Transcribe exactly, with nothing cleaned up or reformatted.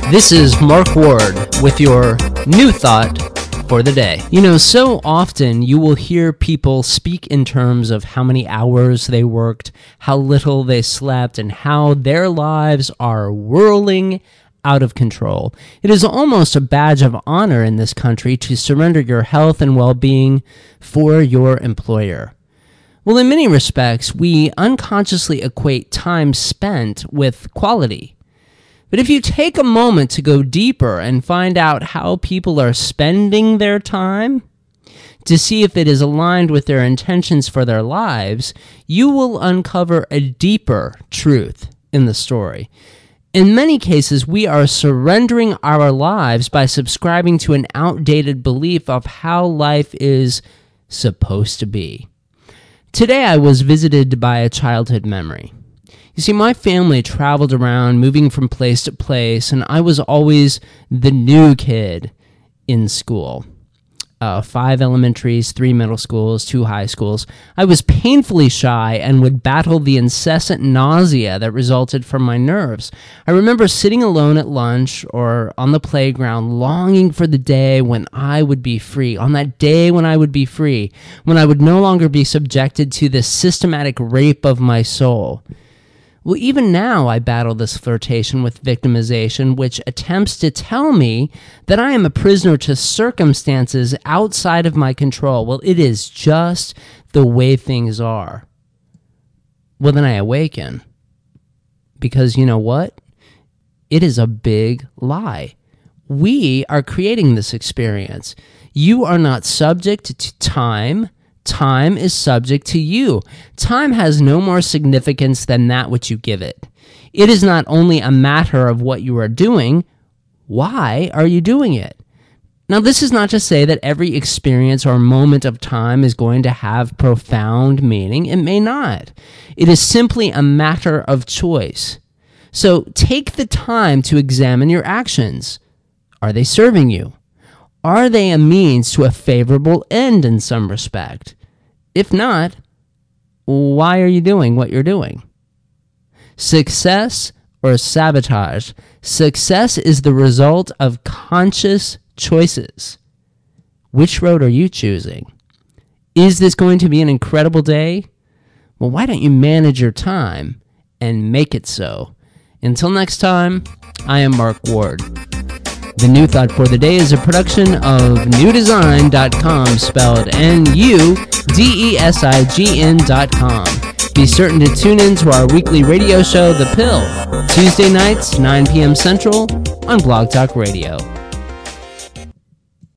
This is Mark Ward with your new thought for the day. You know, so often you will hear people speak in terms of how many hours they worked, how little they slept, and how their lives are whirling out of control. It is almost a badge of honor in this country to surrender your health and well-being for your employer. Well, in many respects, we unconsciously equate time spent with quality. But if you take a moment to go deeper and find out how people are spending their time, to see if it is aligned with their intentions for their lives, you will uncover a deeper truth in the story. In many cases, we are surrendering our lives by subscribing to an outdated belief of how life is supposed to be. Today, I was visited by a childhood memory. You see, my family traveled around, moving from place to place, and I was always the new kid in school. Uh, five elementaries, three middle schools, two high schools. I was painfully shy and would battle the incessant nausea that resulted from my nerves. I remember sitting alone at lunch or on the playground, longing for the day when I would be free, on that day when I would be free, when I would no longer be subjected to this systematic rape of my soul. Well, even now I battle this flirtation with victimization, which attempts to tell me that I am a prisoner to circumstances outside of my control. Well, it is just the way things are. Well, then I awaken. Because you know what? It is a big lie. We are creating this experience. You are not subject to time. Time is subject to you. Time has no more significance than that which you give it. It is not only a matter of what you are doing, why are you doing it? Now, this is not to say that every experience or moment of time is going to have profound meaning. It may not. It is simply a matter of choice. So take the time to examine your actions. Are they serving you? Are they a means to a favorable end in some respect? If not, why are you doing what you're doing? Success or sabotage? Success is the result of conscious choices. Which road are you choosing? Is this going to be an incredible day? Well, why don't you manage your time and make it so? Until next time, I am Mark Ward. The New Thought for the Day is a production of new design dot com, spelled N U D E S I G N dot com. Be certain to tune in to our weekly radio show, The Pill, Tuesday nights, nine p.m. Central, on Blog Talk Radio.